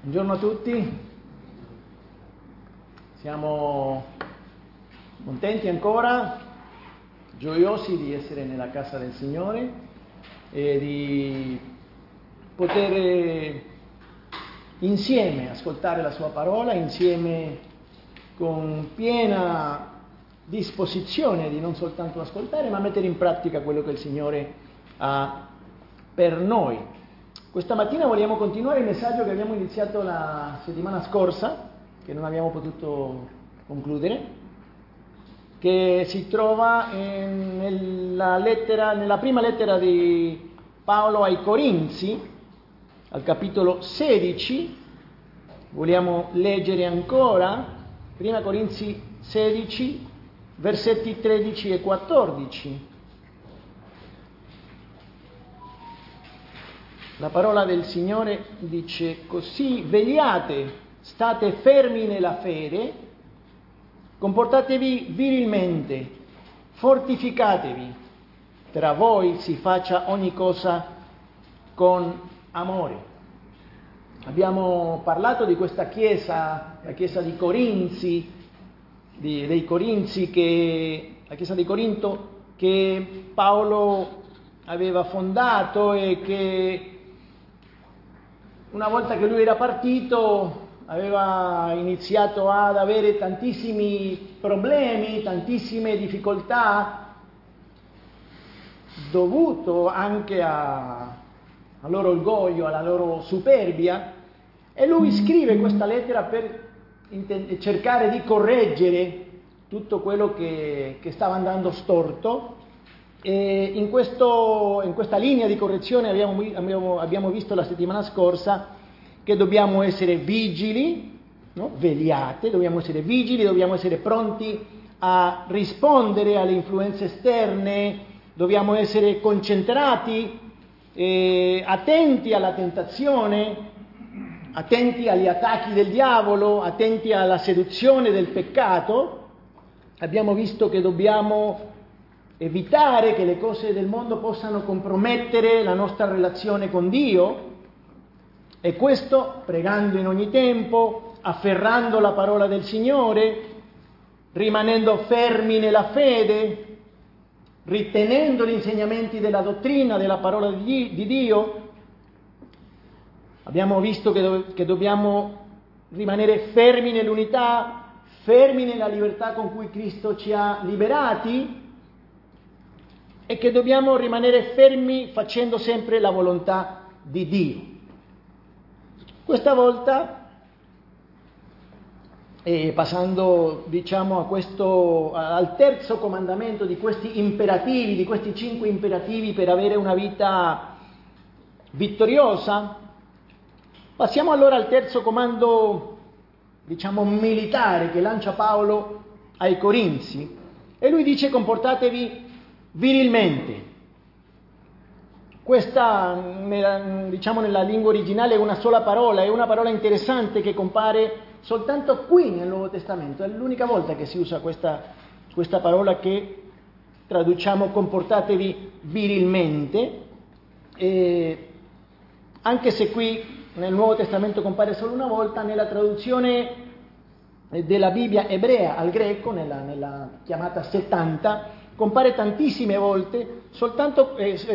Buongiorno a tutti, siamo contenti ancora, gioiosi di essere nella casa del Signore e di poter insieme ascoltare la Sua parola, insieme con piena disposizione di non soltanto ascoltare ma mettere in pratica quello che il Signore ha per noi. Questa mattina vogliamo continuare il messaggio che abbiamo iniziato la settimana scorsa, che non abbiamo potuto concludere, che si trova nella prima lettera di Paolo ai Corinzi, al capitolo 16. Vogliamo leggere ancora, prima Corinzi 16, versetti 13 e 14. La parola del Signore dice così: vegliate, state fermi nella fede, comportatevi virilmente, fortificatevi, tra voi si faccia ogni cosa con amore. Abbiamo parlato di questa chiesa, la chiesa di Corinzi, dei Corinzi, la chiesa di Corinto che Paolo aveva fondato e che una volta che lui era partito aveva iniziato ad avere tantissimi problemi, tantissime difficoltà, dovuto anche al loro orgoglio, alla loro superbia, e lui scrive questa lettera per cercare di correggere tutto quello che stava andando storto. E in questa linea di correzione abbiamo visto la settimana scorsa che dobbiamo essere vigili, no? Vegliate, dobbiamo essere vigili, dobbiamo essere pronti a rispondere alle influenze esterne, dobbiamo essere concentrati, attenti alla tentazione, attenti agli attacchi del diavolo, attenti alla seduzione del peccato. Abbiamo visto che dobbiamo evitare che le cose del mondo possano compromettere la nostra relazione con Dio, e questo pregando in ogni tempo, afferrando la parola del Signore, rimanendo fermi nella fede, ritenendo gli insegnamenti della dottrina, della parola di Dio. Abbiamo visto che dobbiamo rimanere fermi nell'unità, fermi nella libertà con cui Cristo ci ha liberati, e che dobbiamo rimanere fermi facendo sempre la volontà di Dio. Questa volta, passando al terzo comandamento di questi imperativi, di questi 5 imperativi per avere una vita vittoriosa, passiamo allora al terzo comando, militare, che lancia Paolo ai Corinzi, e lui dice: comportatevi virilmente. Questa, nella lingua originale è una sola parola, è una parola interessante che compare soltanto qui nel Nuovo Testamento. È l'unica volta che si usa questa parola che traduciamo comportatevi virilmente, anche se qui nel Nuovo Testamento compare solo una volta. Nella traduzione della Bibbia ebrea al greco, nella chiamata 70, compare tantissime volte, soltanto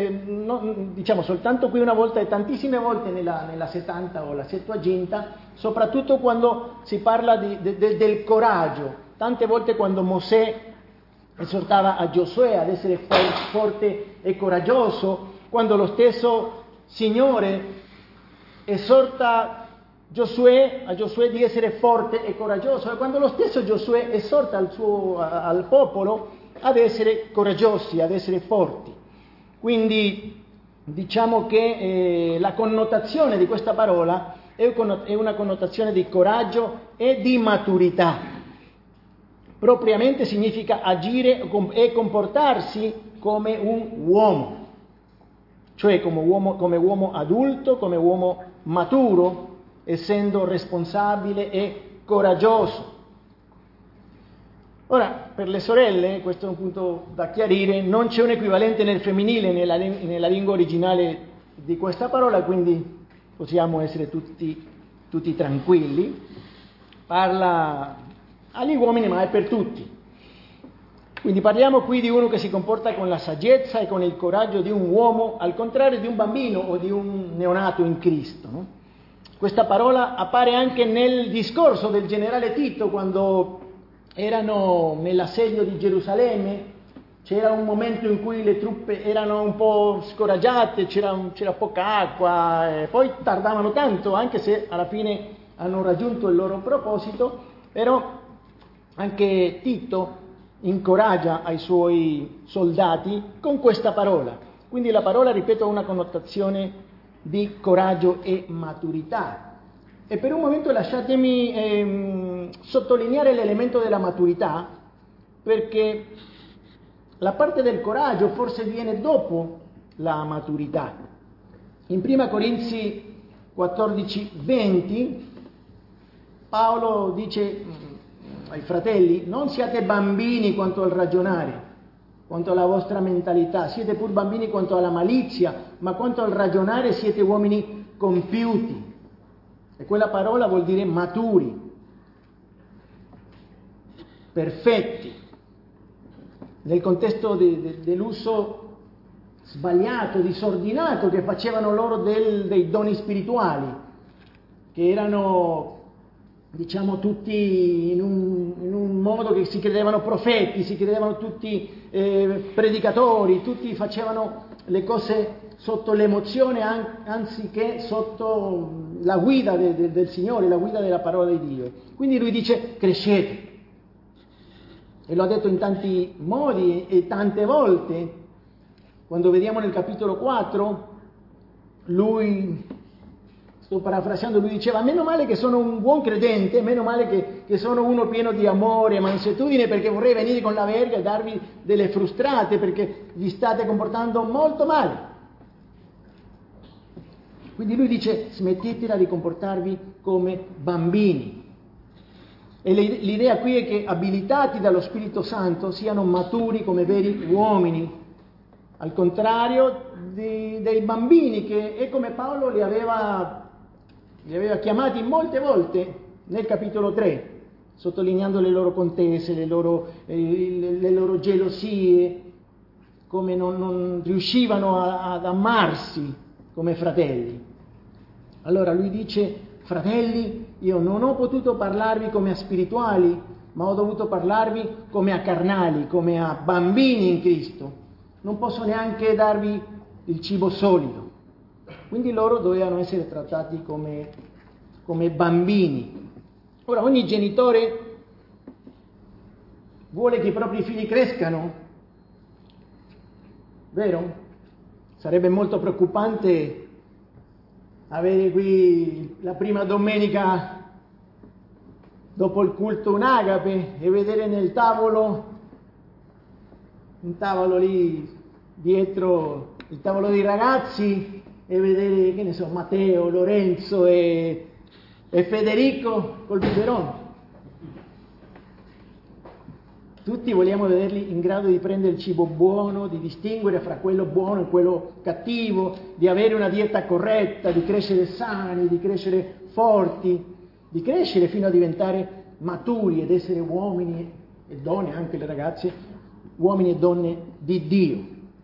qui una volta e tantissime volte nella 70 o la Settuaginta, soprattutto quando si parla del coraggio. Tante volte quando Mosè esortava a Giosuè ad essere forte e coraggioso, quando lo stesso Signore esorta a Giosuè di essere forte e coraggioso, e quando lo stesso Giosuè esorta al popolo ad essere coraggiosi, ad essere forti. Quindi diciamo che la connotazione di questa parola è una connotazione di coraggio e di maturità. Propriamente significa agire e comportarsi come un uomo, cioè come uomo adulto, come uomo maturo, essendo responsabile e coraggioso. Ora, per le sorelle, questo è un punto da chiarire, non c'è un equivalente nel femminile nella lingua originale di questa parola, quindi possiamo essere tutti tutti tranquilli, parla agli uomini ma è per tutti. Quindi parliamo qui di uno che si comporta con la saggezza e con il coraggio di un uomo, al contrario di un bambino o di un neonato in Cristo, no? Questa parola appare anche nel discorso del generale Tito quando erano nell'assedio di Gerusalemme. C'era un momento in cui le truppe erano un po' scoraggiate, c'era poca acqua, e poi tardavano tanto, anche se alla fine hanno raggiunto il loro proposito, però anche Tito incoraggia ai suoi soldati con questa parola. Quindi la parola, ripeto, ha una connotazione di coraggio e maturità. E per un momento lasciatemi sottolineare l'elemento della maturità, perché la parte del coraggio forse viene dopo la maturità. In 1 Corinzi 14:20 Paolo dice ai fratelli: non siate bambini quanto al ragionare, quanto alla vostra mentalità, siete pur bambini quanto alla malizia, ma quanto al ragionare siete uomini compiuti. E quella parola vuol dire maturi, perfetti. Nel contesto dell'uso sbagliato, disordinato che facevano loro dei doni spirituali, che erano, diciamo, tutti in un modo che si credevano profeti, si credevano tutti predicatori, tutti facevano le cose sotto l'emozione anziché sotto la guida del Signore, la guida della parola di Dio. Quindi lui dice: crescete. E lo ha detto in tanti modi e tante volte. Quando vediamo nel capitolo 4, lui, sto parafrasando, lui diceva: meno male che sono un buon credente, meno male che sono uno pieno di amore e mansuetudine, perché vorrei venire con la verga e darvi delle frustate, perché vi state comportando molto male. Quindi lui dice: smettetela di comportarvi come bambini. E l'idea qui è che, abilitati dallo Spirito Santo, siano maturi come veri uomini, al contrario dei bambini che è come Paolo li aveva chiamati molte volte nel capitolo 3, sottolineando le loro contese, le loro gelosie, come non riuscivano ad amarsi come fratelli. Allora lui dice: fratelli, io non ho potuto parlarvi come a spirituali, ma ho dovuto parlarvi come a carnali, come a bambini in Cristo. Non posso neanche darvi il cibo solido. Quindi loro dovevano essere trattati come bambini. Ora, ogni genitore vuole che i propri figli crescano, vero? Sarebbe molto preoccupante avere qui la prima domenica dopo il culto un agape e vedere nel tavolo, un tavolo lì dietro il tavolo dei ragazzi, e vedere, che ne so, Matteo, Lorenzo e Federico col biberon. Tutti vogliamo vederli in grado di prendere il cibo buono, di distinguere fra quello buono e quello cattivo, di avere una dieta corretta, di crescere sani, di crescere forti, di crescere fino a diventare maturi ed essere uomini e donne, anche le ragazze, uomini e donne di Dio.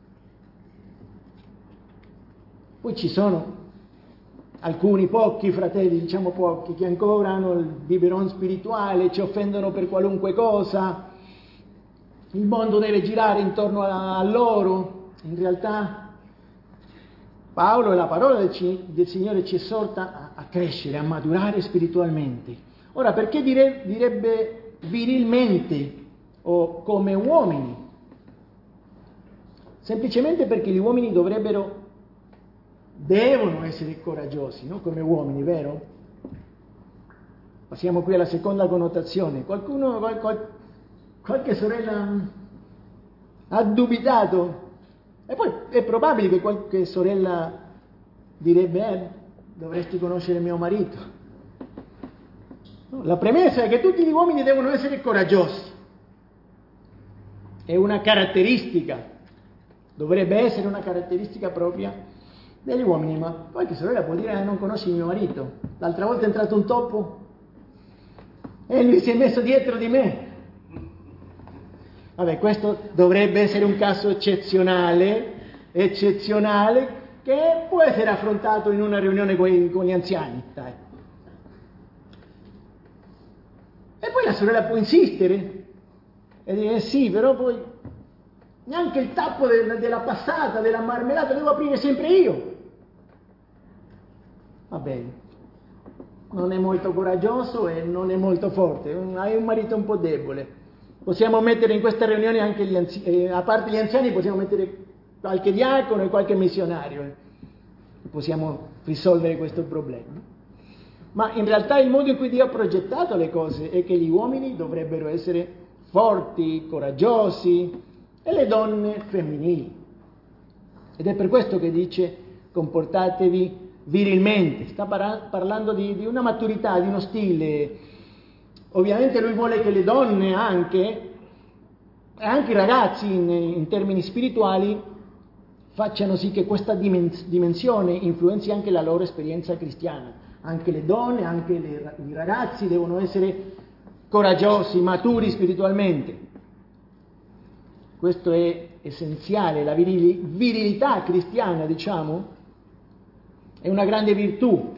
Poi ci sono alcuni, pochi fratelli, diciamo pochi, che ancora hanno il biberon spirituale, ci offendono per qualunque cosa. Il mondo deve girare intorno a loro. In realtà Paolo e la parola del Signore ci esorta a crescere, a maturare spiritualmente. Ora, perché direbbe virilmente o come uomini? Semplicemente perché gli uomini devono essere coraggiosi, no? Come uomini, vero? Passiamo qui alla seconda connotazione. Qualche sorella ha dubitato, e poi è probabile che qualche sorella direbbe: dovresti conoscere mio marito. No, la premessa è che tutti gli uomini devono essere coraggiosi, è una caratteristica, dovrebbe essere una caratteristica propria degli uomini, ma qualche sorella può dire non conosci mio marito, l'altra volta è entrato un topo e lui si è messo dietro di me. Vabbè, questo dovrebbe essere un caso eccezionale, che può essere affrontato in una riunione con gli anziani, dai. E poi la sorella può insistere e dire sì, però poi neanche il tappo della passata, della marmellata, devo aprire sempre io. Va bene, non è molto coraggioso e non è molto forte, hai un marito un po' debole. Possiamo mettere in questa riunione anche a parte gli anziani, possiamo mettere qualche diacono e qualche missionario. Possiamo risolvere questo problema. Ma in realtà il modo in cui Dio ha progettato le cose è che gli uomini dovrebbero essere forti, coraggiosi e le donne femminili. Ed è per questo che dice comportatevi virilmente. Sta parlando di una maturità, di uno stile. Ovviamente lui vuole che le donne e anche i ragazzi in termini spirituali facciano sì che questa dimensione influenzi anche la loro esperienza cristiana. Anche le donne, anche i ragazzi devono essere coraggiosi, maturi spiritualmente. Questo è essenziale, la virilità cristiana, diciamo, è una grande virtù.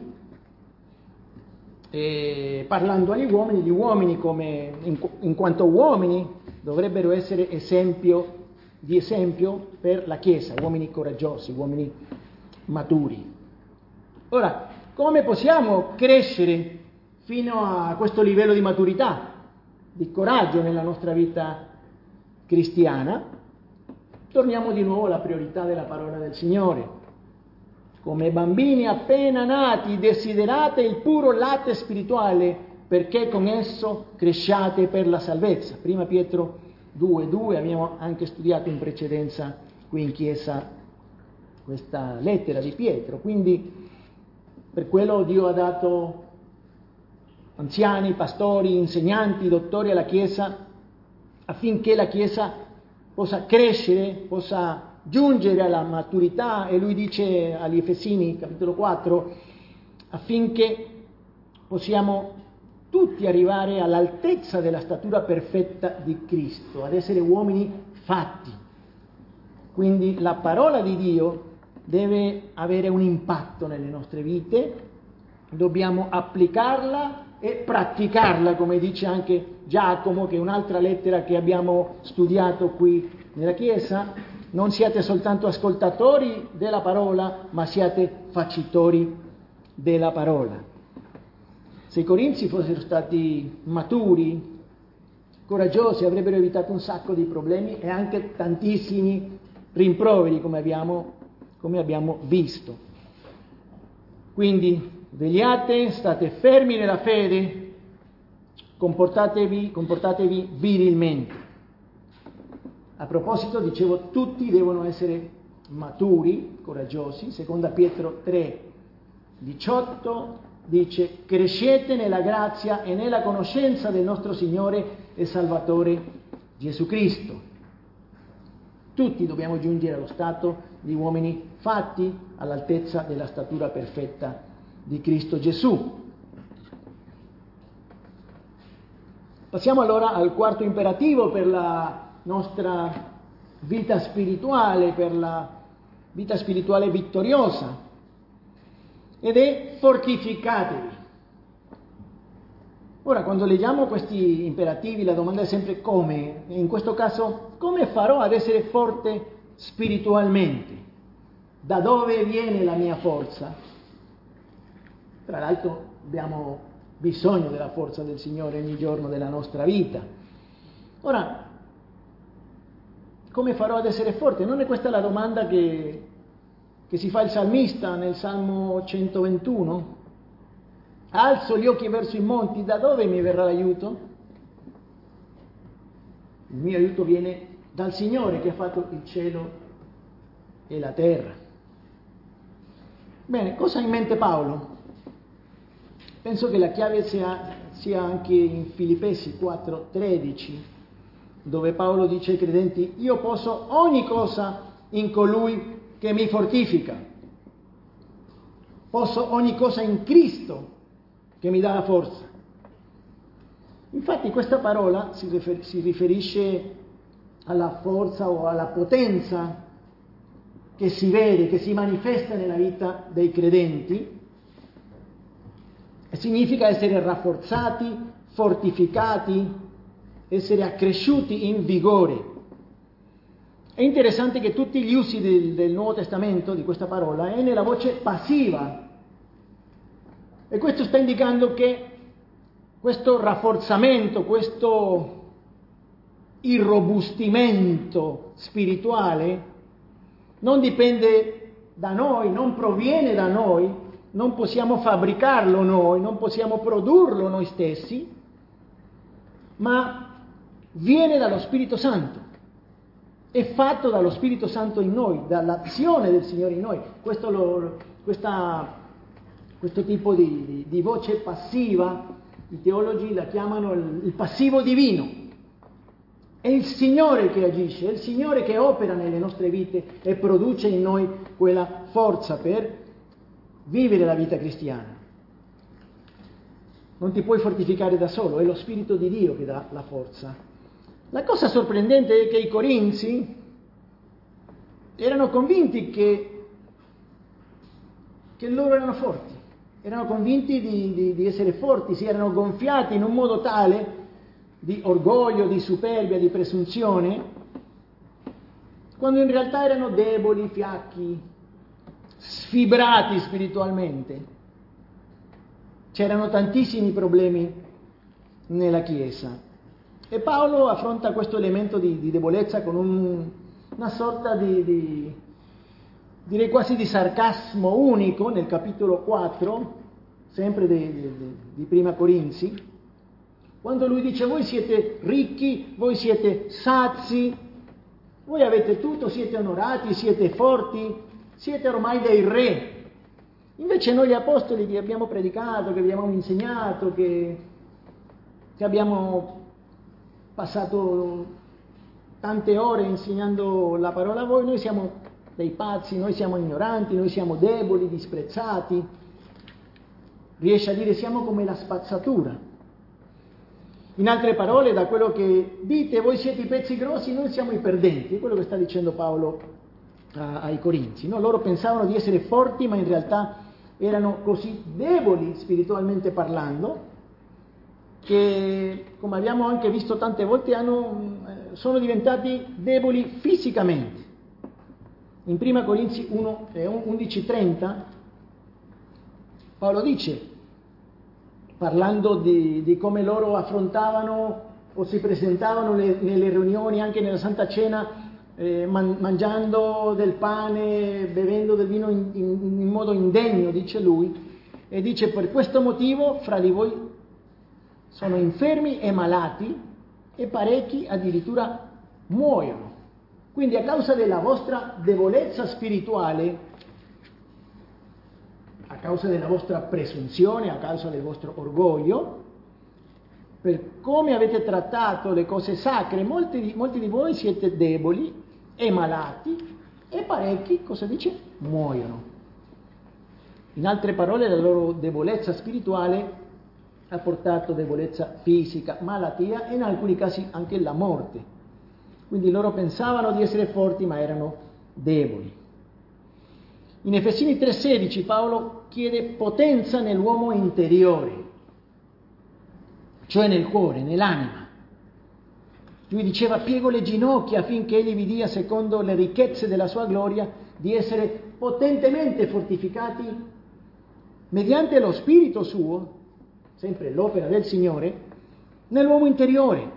E parlando agli uomini, gli uomini come in quanto uomini dovrebbero essere di esempio per la Chiesa, uomini coraggiosi, uomini maturi. Ora, come possiamo crescere fino a questo livello di maturità, di coraggio nella nostra vita cristiana? Torniamo di nuovo alla priorità della parola del Signore. Come bambini appena nati, desiderate il puro latte spirituale, perché con esso cresciate per la salvezza. Prima Pietro 2,2, abbiamo anche studiato in precedenza qui in chiesa questa lettera di Pietro. Quindi per quello Dio ha dato anziani, pastori, insegnanti, dottori alla Chiesa, affinché la Chiesa possa crescere, possa giungere alla maturità, e lui dice agli Efesini, capitolo 4, affinché possiamo tutti arrivare all'altezza della statura perfetta di Cristo, ad essere uomini fatti. Quindi la parola di Dio deve avere un impatto nelle nostre vite, dobbiamo applicarla e praticarla, come dice anche Giacomo, che è un'altra lettera che abbiamo studiato qui nella Chiesa. Non siate soltanto ascoltatori della parola, ma siate facitori della parola. Se i Corinzi fossero stati maturi, coraggiosi, avrebbero evitato un sacco di problemi e anche tantissimi rimproveri, come abbiamo visto. Quindi vegliate, state fermi nella fede, comportatevi virilmente. A proposito, dicevo, tutti devono essere maturi, coraggiosi. Seconda Pietro 3,18 dice: crescete nella grazia e nella conoscenza del nostro Signore e Salvatore Gesù Cristo. Tutti dobbiamo giungere allo stato di uomini fatti all'altezza della statura perfetta di Cristo Gesù. Passiamo allora al quarto imperativo per la nostra vita spirituale, per la vita spirituale vittoriosa, ed è fortificatevi. Ora, quando leggiamo questi imperativi, la domanda è sempre come. In questo caso, come farò ad essere forte spiritualmente? Da dove viene la mia forza? Tra l'altro abbiamo bisogno della forza del Signore ogni giorno della nostra vita. Ora, come farò ad essere forte? Non è questa la domanda che si fa il salmista nel Salmo 121? Alzo gli occhi verso i monti, da dove mi verrà l'aiuto? Il mio aiuto viene dal Signore che ha fatto il cielo e la terra. Bene, cosa ha in mente Paolo? Penso che la chiave sia anche in Filippesi 4,13, dove Paolo dice ai credenti: io posso ogni cosa in colui che mi fortifica. posso ogni cosa in Cristo che mi dà la forza. Infatti questa parola si riferisce alla forza o alla potenza che si vede, che si manifesta nella vita dei credenti, e significa essere rafforzati, fortificati, essere accresciuti in vigore. È interessante che tutti gli usi del Nuovo Testamento di questa parola è nella voce passiva, e questo sta indicando che questo rafforzamento, questo irrobustimento spirituale non dipende da noi, non proviene da noi, non possiamo fabbricarlo noi, non possiamo produrlo noi stessi, ma viene dallo Spirito Santo, è fatto dallo Spirito Santo in noi, dall'azione del Signore in noi. Questo tipo di voce passiva, i teologi la chiamano il passivo divino. È il Signore che agisce, è il Signore che opera nelle nostre vite e produce in noi quella forza per vivere la vita cristiana. Non ti puoi fortificare da solo, è lo Spirito di Dio che dà la forza. La cosa sorprendente è che i corinzi erano convinti che loro erano forti, erano convinti di essere forti, si erano gonfiati in un modo tale di orgoglio, di superbia, di presunzione, quando in realtà erano deboli, fiacchi, sfibrati spiritualmente. C'erano tantissimi problemi nella Chiesa e Paolo affronta questo elemento di debolezza con una sorta direi quasi di sarcasmo unico nel capitolo 4, sempre di Prima Corinzi, quando lui dice: voi siete ricchi, voi siete sazi, voi avete tutto, siete onorati, siete forti, siete ormai dei re. Invece noi apostoli che abbiamo predicato, che vi abbiamo insegnato, che abbiamo passato tante ore insegnando la parola a voi, noi siamo dei pazzi, noi siamo ignoranti, noi siamo deboli, disprezzati. Riesce a dire: siamo come la spazzatura. In altre parole, da quello che dite, voi siete i pezzi grossi, noi siamo i perdenti. È quello che sta dicendo Paolo ai Corinzi, no? Loro pensavano di essere forti, ma in realtà erano così deboli spiritualmente parlando, che, come abbiamo anche visto tante volte, sono diventati deboli fisicamente. In 1 Corinzi 11:30 Paolo dice, parlando di come loro affrontavano o si presentavano nelle riunioni, anche nella Santa Cena, mangiando del pane, bevendo del vino in modo indegno, dice lui, e dice: per questo motivo fra di voi sono infermi e malati, e parecchi addirittura muoiono. Quindi a causa della vostra debolezza spirituale, a causa della vostra presunzione, a causa del vostro orgoglio, per come avete trattato le cose sacre, molti di voi siete deboli e malati, e parecchi, cosa dice? Muoiono. In altre parole, la loro debolezza spirituale ha portato debolezza fisica, malattia e in alcuni casi anche la morte. Quindi loro pensavano di essere forti, ma erano deboli. In Efesini 3,16 Paolo chiede potenza nell'uomo interiore, cioè nel cuore, nell'anima. Lui diceva: piego le ginocchia affinché egli vi dia, secondo le ricchezze della sua gloria, di essere potentemente fortificati mediante lo Spirito suo, sempre l'opera del Signore, nell'uomo interiore.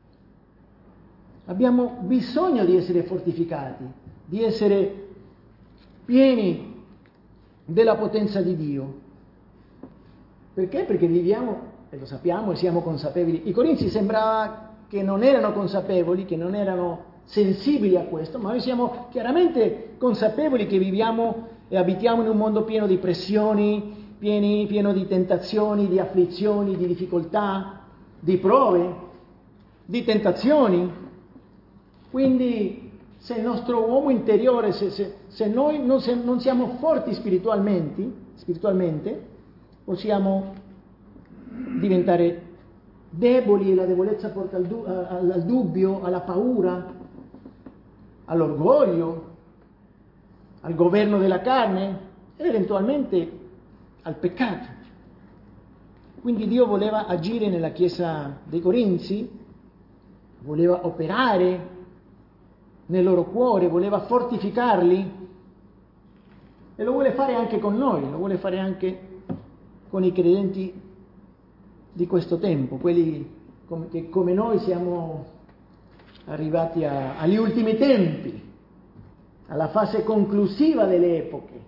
Abbiamo bisogno di essere fortificati, di essere pieni della potenza di Dio. Perché? Perché viviamo, e lo sappiamo, e siamo consapevoli. I Corinzi sembrava che non erano consapevoli, che non erano sensibili a questo, ma noi siamo chiaramente consapevoli che viviamo e abitiamo in un mondo pieno di pressioni, pieno di tentazioni, di afflizioni, di difficoltà, di prove, di tentazioni. Quindi se il nostro uomo interiore, se noi non siamo forti spiritualmente, spiritualmente, possiamo diventare deboli e la debolezza porta al dubbio, alla paura, all'orgoglio, al governo della carne ed eventualmente al peccato. Quindi Dio voleva agire nella Chiesa dei Corinzi, voleva operare nel loro cuore, voleva fortificarli e lo vuole fare anche con noi, lo vuole fare anche con i credenti di questo tempo, quelli che come noi siamo arrivati agli ultimi tempi, alla fase conclusiva delle epoche.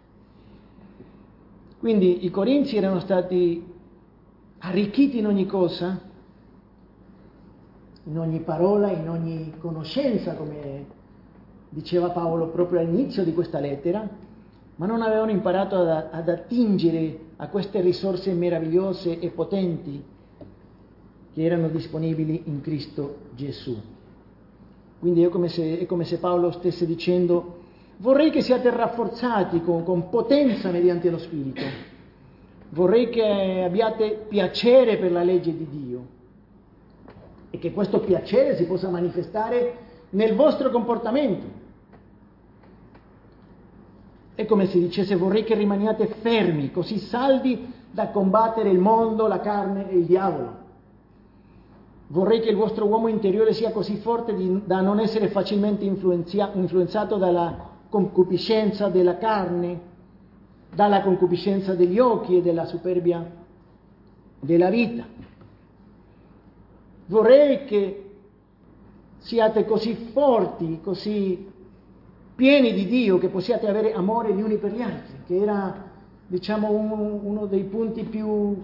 Quindi i Corinzi erano stati arricchiti in ogni cosa, in ogni parola, in ogni conoscenza, come diceva Paolo proprio all'inizio di questa lettera, ma non avevano imparato ad attingere a queste risorse meravigliose e potenti che erano disponibili in Cristo Gesù. Quindi è come se Paolo stesse dicendo: vorrei che siate rafforzati con potenza mediante lo Spirito, vorrei che abbiate piacere per la legge di Dio e che questo piacere si possa manifestare nel vostro comportamento. È come se dicesse: vorrei che rimaniate fermi, così saldi da combattere il mondo, la carne e il diavolo. Vorrei che il vostro uomo interiore sia così forte da non essere facilmente influenzato dalla concupiscenza della carne, dalla concupiscenza degli occhi e dalla superbia della vita. Vorrei che siate così forti, così pieni di Dio, che possiate avere amore gli uni per gli altri, che era, diciamo, uno dei punti più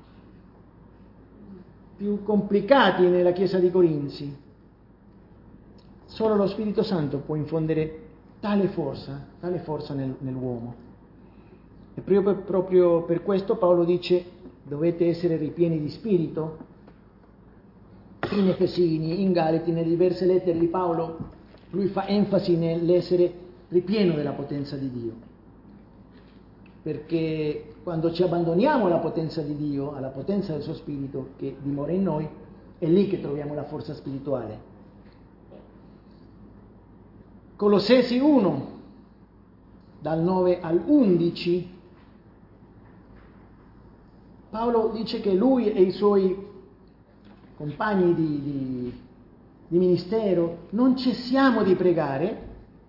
complicati nella Chiesa di Corinzi. Solo lo Spirito Santo può infondere tale forza nell'uomo. E proprio per questo Paolo dice: dovete essere ripieni di Spirito. In Efesini, in Galati, nelle diverse lettere di Paolo, lui fa enfasi nell'essere ripieno della potenza di Dio. Perché quando ci abbandoniamo alla potenza di Dio, alla potenza del suo Spirito che dimora in noi, è lì che troviamo la forza spirituale. Colossesi 1, dal 9 all'11, Paolo dice che lui e i suoi compagni di ministero non cessiamo di pregare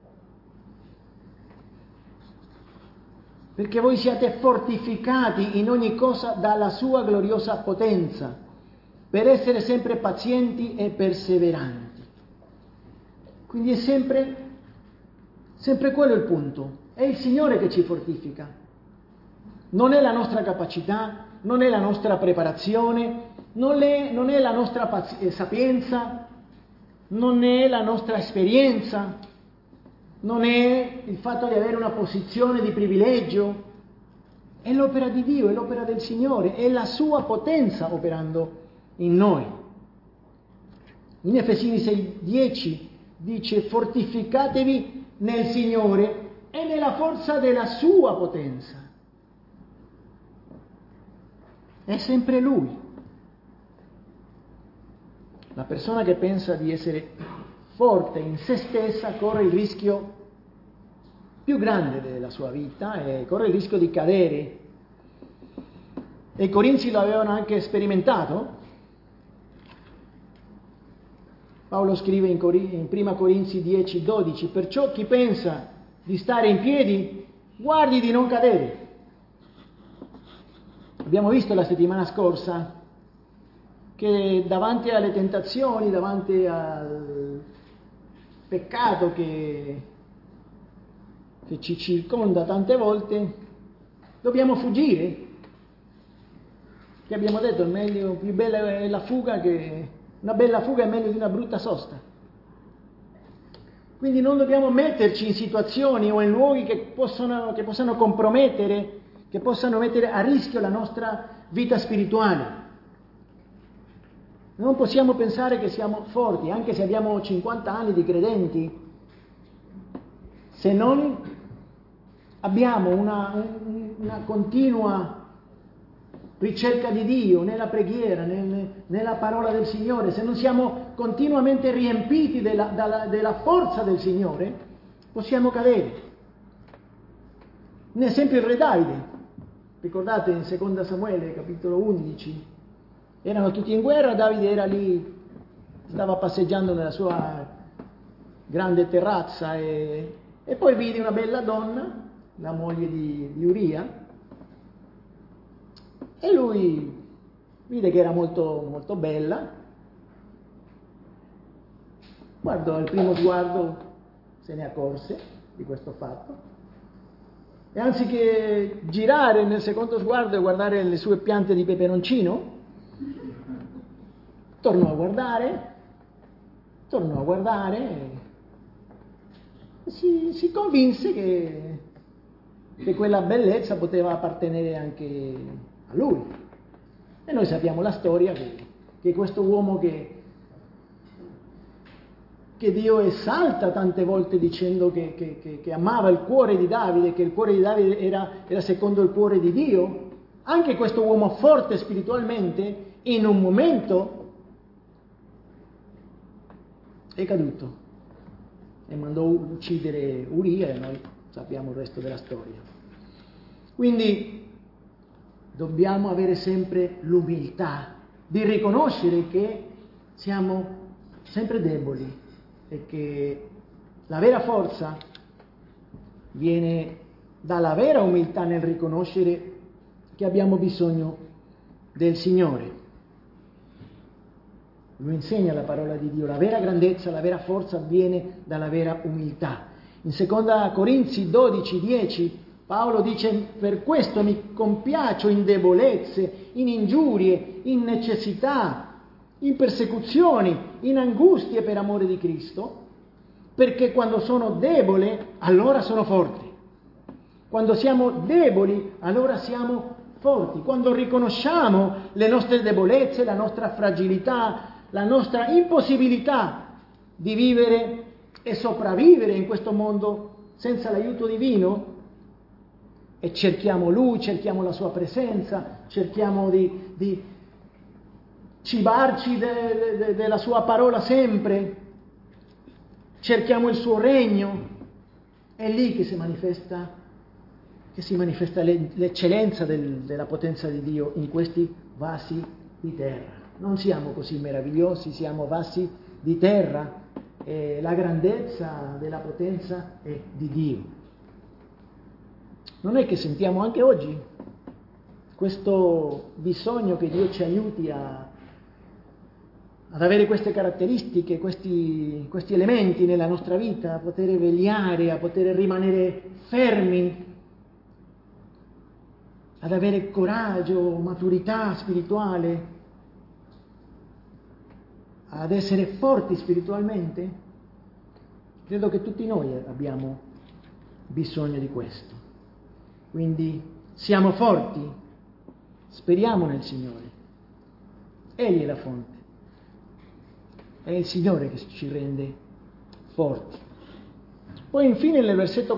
perché voi siate fortificati in ogni cosa dalla sua gloriosa potenza, per essere sempre pazienti e perseveranti. Quindi è sempre quello il punto. È il Signore che ci fortifica. Non è la nostra capacità, non è la nostra preparazione, non è la nostra sapienza, non è la nostra esperienza, non è il fatto di avere una posizione di privilegio, è l'opera di Dio, è l'opera del Signore, è la sua potenza operando in noi. In Efesini 6,10 dice: fortificatevi nel Signore e nella forza della sua potenza. È sempre Lui. La persona che pensa di essere forte in se stessa corre il rischio più grande della sua vita e corre il rischio di cadere. E i Corinzi lo avevano anche sperimentato. Paolo scrive in Prima Corinzi 10:12: perciò chi pensa di stare in piedi guardi di non cadere. Abbiamo visto la settimana scorsa che davanti alle tentazioni, davanti al peccato che ci circonda tante volte, dobbiamo fuggire. Che abbiamo detto, più bella è la fuga, che una bella fuga è meglio di una brutta sosta. Quindi non dobbiamo metterci in situazioni o in luoghi che possano compromettere, che possano mettere a rischio la nostra vita spirituale. Non possiamo pensare che siamo forti, anche se abbiamo 50 anni di credenti, se non abbiamo una continua ricerca di Dio nella preghiera, nella parola del Signore, se non siamo continuamente riempiti della forza del Signore, possiamo cadere. Un esempio il re Davide, ricordate in 2 Samuele capitolo 11, erano tutti in guerra, Davide era lì, stava passeggiando nella sua grande terrazza e poi vide una bella donna, la moglie di Uria, e lui vide che era molto, molto bella, guardò al primo sguardo, se ne accorse di questo fatto, e anziché girare nel secondo sguardo e guardare le sue piante di peperoncino, tornò a guardare e si convinse che quella bellezza poteva appartenere anche a lui. E noi sappiamo la storia che questo uomo che Dio esalta tante volte dicendo che amava il cuore di Davide, che il cuore di Davide era secondo il cuore di Dio, anche questo uomo forte spiritualmente in un momento è caduto e mandò uccidere Uria, e noi sappiamo il resto della storia. Quindi dobbiamo avere sempre l'umiltà di riconoscere che siamo sempre deboli e che la vera forza viene dalla vera umiltà nel riconoscere che abbiamo bisogno del Signore. Lo insegna la parola di Dio, la vera grandezza, la vera forza viene dalla vera umiltà. In 2 Corinzi 12:10 Paolo dice: per questo mi compiaccio in debolezze, in ingiurie, in necessità, in persecuzioni, in angustie per amore di Cristo, perché quando sono debole allora sono forte. Quando siamo deboli allora siamo forti. Quando riconosciamo le nostre debolezze, la nostra fragilità, la nostra impossibilità di vivere e sopravvivere in questo mondo senza l'aiuto divino, e cerchiamo Lui, cerchiamo la Sua presenza, cerchiamo di cibarci della Sua parola sempre, cerchiamo il Suo regno, è lì che si manifesta l'eccellenza della potenza di Dio in questi vasi di terra. Non siamo così meravigliosi, siamo vasi di terra e la grandezza della potenza è di Dio. Non è che sentiamo anche oggi questo bisogno che Dio ci aiuti ad avere queste caratteristiche, questi elementi nella nostra vita, a poter vegliare, a poter rimanere fermi, ad avere coraggio, maturità spirituale, ad essere forti spiritualmente? Credo che tutti noi abbiamo bisogno di questo. Quindi siamo forti, speriamo nel Signore. Egli è la fonte. È il Signore che ci rende forti. Poi infine nel versetto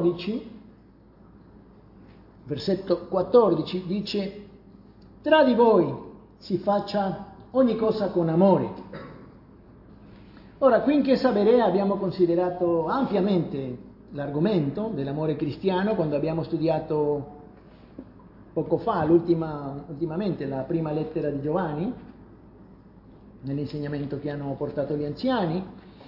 14 dice: tra di voi si faccia ogni cosa con amore. Ora, qui in Chiesa Berea abbiamo considerato ampiamente l'argomento dell'amore cristiano quando abbiamo studiato poco fa, ultimamente, la prima lettera di Giovanni, nell'insegnamento che hanno portato gli anziani.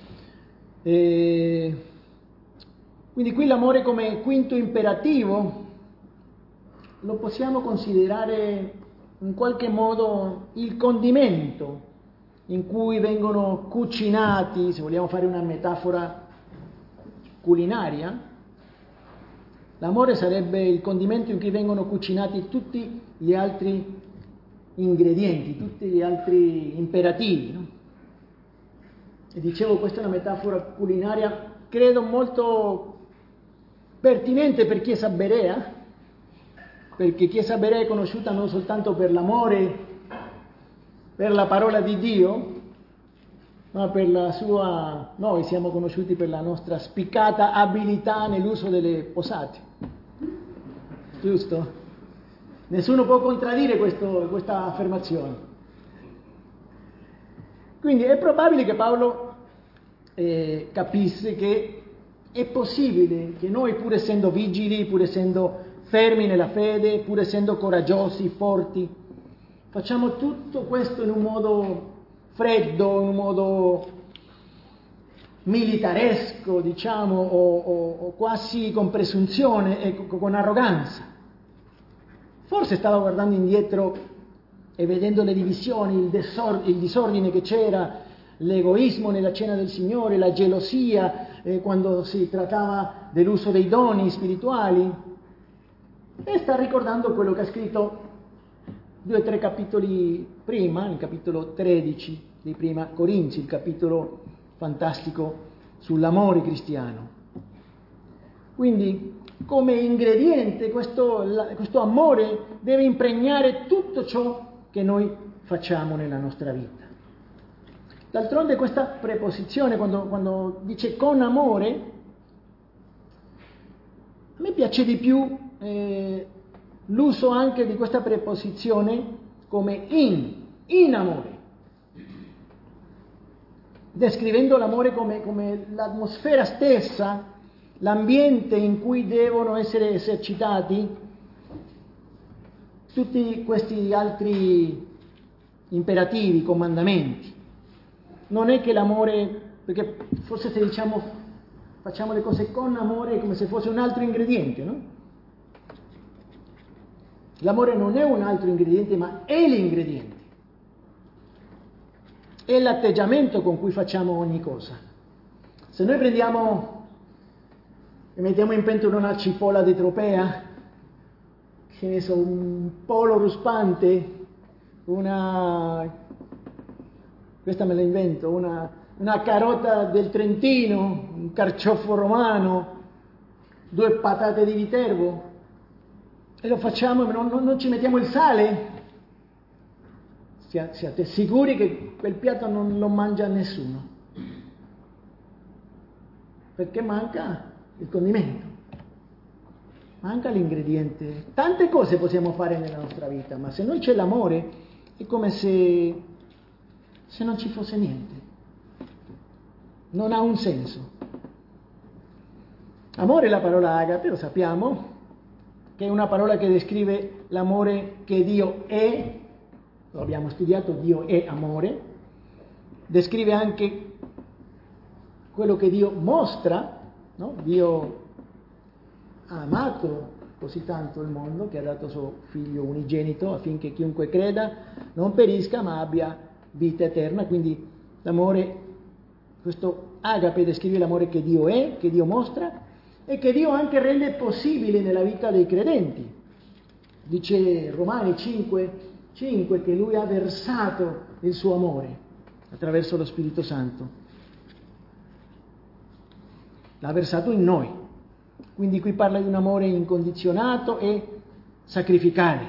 Quindi qui l'amore come quinto imperativo lo possiamo considerare in qualche modo il condimento in cui vengono cucinati, se vogliamo fare una metafora culinaria, l'amore sarebbe il condimento in cui vengono cucinati tutti gli altri ingredienti, tutti gli altri imperativi, no? E dicevo, questa è una metafora culinaria, credo molto pertinente per Chiesa Berea, perché Chiesa Berea è conosciuta non soltanto per l'amore per la parola di Dio, ma per noi siamo conosciuti per la nostra spiccata abilità nell'uso delle posate. giusto? Nessuno può contraddire questa affermazione. Quindi è probabile che Paolo capisse che è possibile che noi, pur essendo vigili, pur essendo fermi nella fede, pur essendo coraggiosi, forti, facciamo tutto questo in un modo freddo, in un modo militaresco, diciamo, o quasi con presunzione e con arroganza. Forse stava guardando indietro e vedendo le divisioni, il disordine che c'era, l'egoismo nella cena del Signore, la gelosia quando si trattava dell'uso dei doni spirituali, e sta ricordando quello che ha scritto 2 o 3 capitoli prima, il capitolo 13 di Prima Corinzi, il capitolo fantastico sull'amore cristiano. Quindi, come ingrediente, questo amore deve impregnare tutto ciò che noi facciamo nella nostra vita. D'altronde questa preposizione, quando dice con amore, a me piace di più l'uso anche di questa preposizione come in amore, descrivendo l'amore come l'atmosfera stessa, l'ambiente in cui devono essere esercitati tutti questi altri imperativi, comandamenti. Non è che l'amore, perché forse se diciamo facciamo le cose con amore è come se fosse un altro ingrediente, no? L'amore non è un altro ingrediente, ma è l'ingrediente. È l'atteggiamento con cui facciamo ogni cosa. Se noi prendiamo e mettiamo in pentola una cipolla di tropea, che ne so, un polo ruspante, questa me la invento, una carota del Trentino, un carciofo romano, 2 patate di Viterbo, e lo facciamo e non ci mettiamo il sale, siate sicuri che quel piatto non lo mangia nessuno, perché manca il condimento, manca l'ingrediente. Tante cose possiamo fare nella nostra vita, ma se non c'è l'amore è come se non ci fosse niente, non ha un senso. Amore è la parola agape, lo sappiamo, che è una parola che descrive l'amore che Dio è, lo abbiamo studiato, Dio è amore, descrive anche quello che Dio mostra, no? Dio ha amato così tanto il mondo che ha dato suo figlio unigenito affinché chiunque creda non perisca ma abbia vita eterna. Quindi l'amore, questo agape descrive l'amore che Dio è, che Dio mostra e che Dio anche rende possibile nella vita dei credenti. Dice Romani 5 che Lui ha versato il suo amore attraverso lo Spirito Santo. L'ha versato in noi. Quindi qui parla di un amore incondizionato e sacrificale.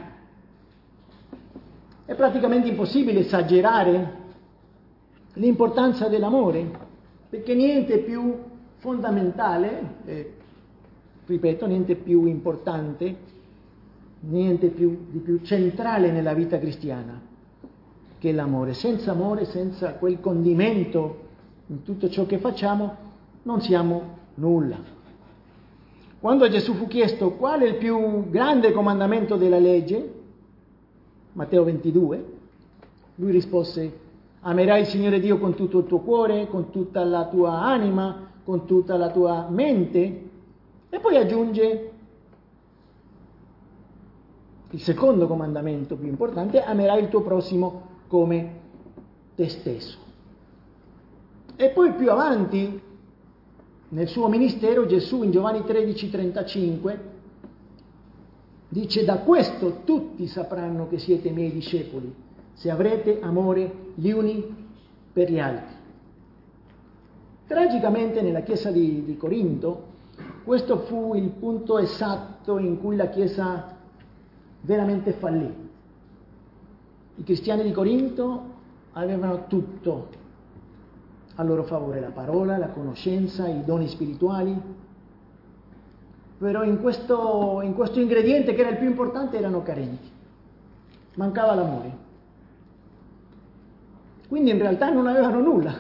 È praticamente impossibile esagerare l'importanza dell'amore, perché niente più fondamentale, ripeto, niente più importante, niente di più centrale nella vita cristiana che l'amore. Senza amore, senza quel condimento in tutto ciò che facciamo, non siamo nulla. Quando Gesù fu chiesto qual è il più grande comandamento della legge, Matteo 22, lui rispose: amerai il Signore Dio con tutto il tuo cuore, con tutta la tua anima, con tutta la tua mente, e poi aggiunge il secondo comandamento più importante: amerai il tuo prossimo come te stesso. E poi più avanti nel suo ministero Gesù in Giovanni 13,35 dice: da questo tutti sapranno che siete miei discepoli, se avrete amore gli uni per gli altri. Tragicamente nella chiesa di Corinto questo fu il punto esatto in cui la chiesa veramente fallì. I cristiani di Corinto avevano tutto a loro favore: la parola, la conoscenza, i doni spirituali, però in questo ingrediente che era il più importante erano carenti, mancava l'amore. Quindi in realtà non avevano nulla.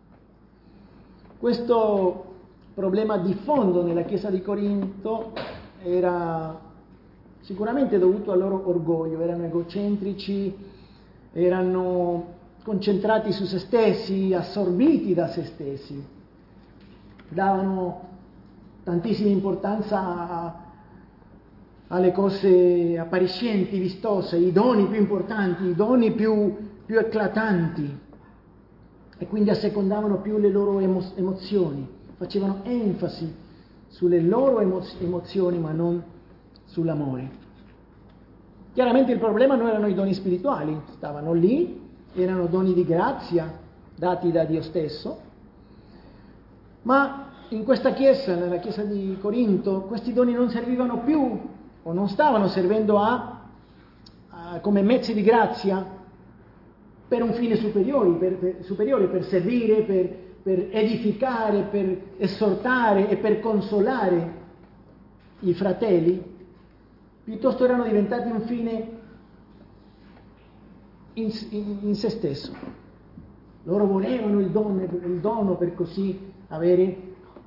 Questo problema di fondo nella Chiesa di Corinto era sicuramente dovuto al loro orgoglio, erano egocentrici, erano concentrati su se stessi, assorbiti da se stessi, davano tantissima importanza alle cose appariscenti, vistose, i doni più importanti, i doni più eclatanti, e quindi assecondavano più le loro emozioni, facevano enfasi sulle loro emozioni ma non sull'amore. Chiaramente il problema non erano i doni spirituali, stavano lì, erano doni di grazia dati da Dio stesso, ma in questa chiesa, nella chiesa di Corinto, questi doni non servivano più o non stavano servendo come mezzi di grazia per un fine superiore, per servire, per edificare, per esortare e per consolare i fratelli, piuttosto erano diventati un fine in se stesso. Loro volevano il dono per così avere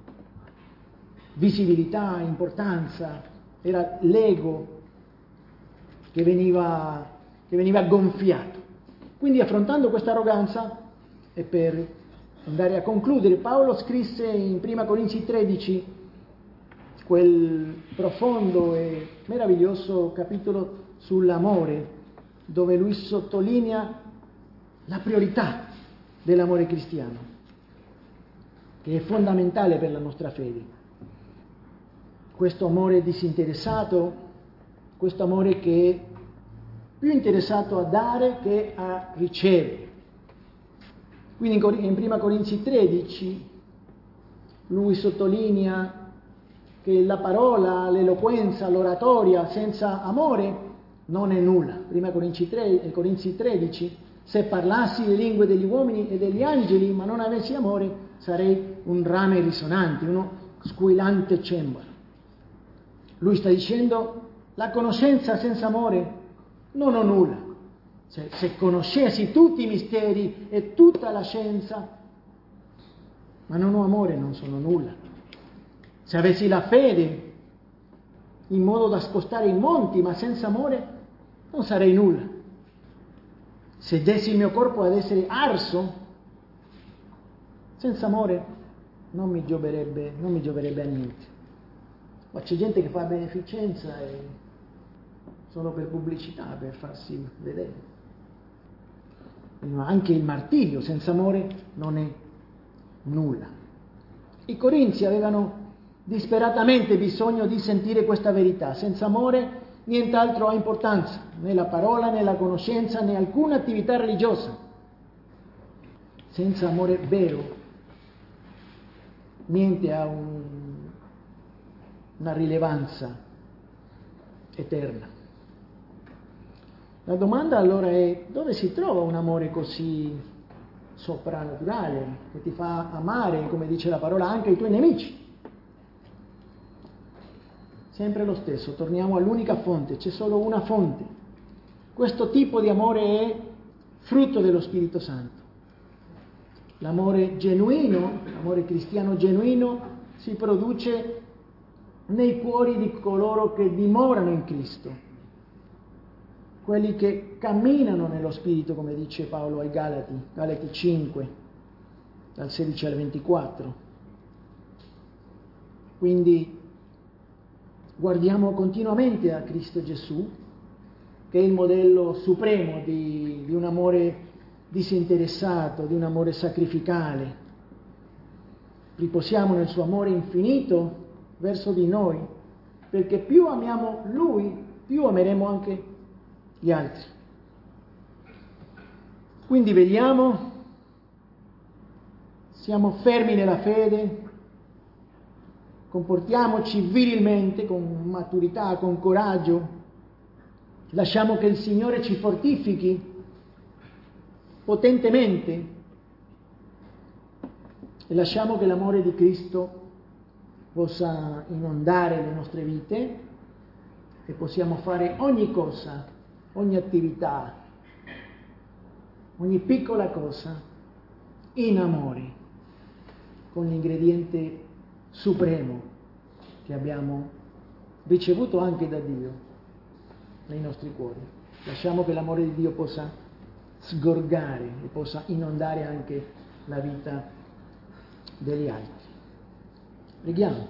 visibilità, importanza, era l'ego che veniva gonfiato. Quindi affrontando questa arroganza, e per andare a concludere, Paolo scrisse in 1 Corinzi 13 quel profondo e meraviglioso capitolo sull'amore, dove lui sottolinea la priorità dell'amore cristiano, che è fondamentale per la nostra fede. Questo amore disinteressato, questo amore che è più interessato a dare che a ricevere. Quindi in 1 Corinzi 13 lui sottolinea che la parola, l'eloquenza, l'oratoria senza amore non è nulla. 1 Corinzi 13, se parlassi le lingue degli uomini e degli angeli ma non avessi amore, sarei un rame risonante, uno squillante cembalo. Lui sta dicendo, la conoscenza senza amore non ho nulla. Se conoscessi tutti i misteri e tutta la scienza, ma non ho amore, non sono nulla. Se avessi la fede in modo da spostare i monti, ma senza amore, non sarei nulla. Se dessi il mio corpo ad essere arso, senza amore, non mi gioverebbe a niente. Ma c'è gente che fa beneficenza e solo per pubblicità, per farsi vedere. Ma anche il martirio senza amore non è nulla. I Corinzi avevano disperatamente bisogno di sentire questa verità. Senza amore nient'altro ha importanza, né la parola, né la conoscenza, né alcuna attività religiosa. Senza amore vero niente ha una rilevanza eterna. La domanda allora è: dove si trova un amore così soprannaturale, che ti fa amare, come dice la parola, anche i tuoi nemici? Sempre lo stesso, torniamo all'unica fonte, c'è solo una fonte. Questo tipo di amore è frutto dello Spirito Santo. L'amore genuino, l'amore cristiano genuino, si produce nei cuori di coloro che dimorano in Cristo, quelli che camminano nello Spirito, come dice Paolo ai Galati 5, dal 16 al 24. Quindi guardiamo continuamente a Cristo Gesù, che è il modello supremo di un amore disinteressato, di un amore sacrificale. Riposiamo nel suo amore infinito verso di noi, perché più amiamo Lui, più ameremo anche gli altri. Quindi vediamo, siamo fermi nella fede, comportiamoci virilmente, con maturità, con coraggio, lasciamo che il Signore ci fortifichi potentemente e lasciamo che l'amore di Cristo possa inondare le nostre vite e possiamo fare ogni cosa, ogni attività, ogni piccola cosa in amore, con l'ingrediente supremo che abbiamo ricevuto anche da Dio nei nostri cuori. Lasciamo che l'amore di Dio possa sgorgare e possa inondare anche la vita degli altri. Preghiamo.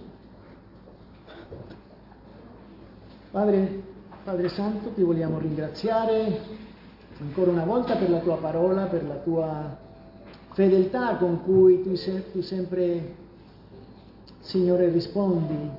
Padre Santo, ti vogliamo ringraziare ancora una volta per la tua parola, per la tua fedeltà con cui tu sempre, Signore, rispondi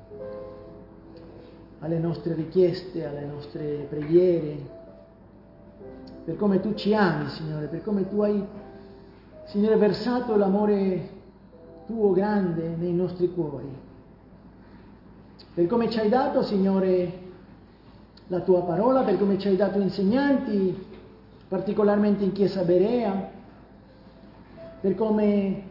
alle nostre richieste, alle nostre preghiere, per come tu ci ami, Signore, per come tu hai, Signore, versato l'amore tuo grande nei nostri cuori, per come ci hai dato, Signore, la tua parola, per come ci hai dato insegnanti, particolarmente in Chiesa Berea, per come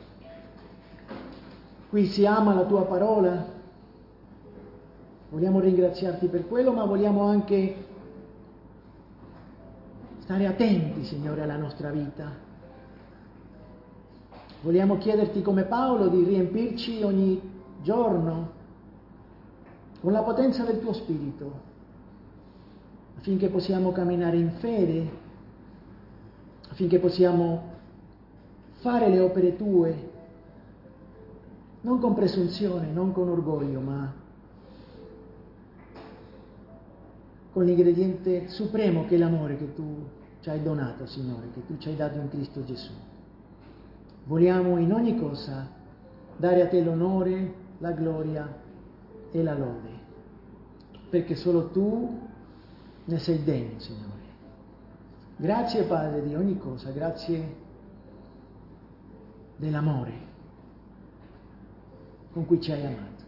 qui si ama la tua parola. Vogliamo ringraziarti per quello, ma vogliamo anche stare attenti, Signore, alla nostra vita. Vogliamo chiederti come Paolo di riempirci ogni giorno con la potenza del tuo Spirito, affinché possiamo camminare in fede, affinché possiamo fare le opere tue, non con presunzione, non con orgoglio, ma con l'ingrediente supremo che è l'amore che tu ci hai donato, Signore, che tu ci hai dato in Cristo Gesù. Vogliamo in ogni cosa dare a te l'onore, la gloria e la lode, perché solo tu ne sei degno, Signore. Grazie, Padre, di ogni cosa, grazie dell'amore con cui ci hai amato.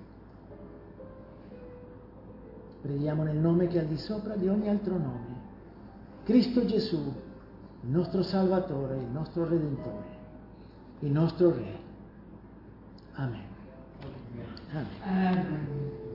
Preghiamo nel nome che è al di sopra di ogni altro nome, Cristo Gesù, il nostro Salvatore, il nostro Redentore, il nostro Re. Amen. Amen.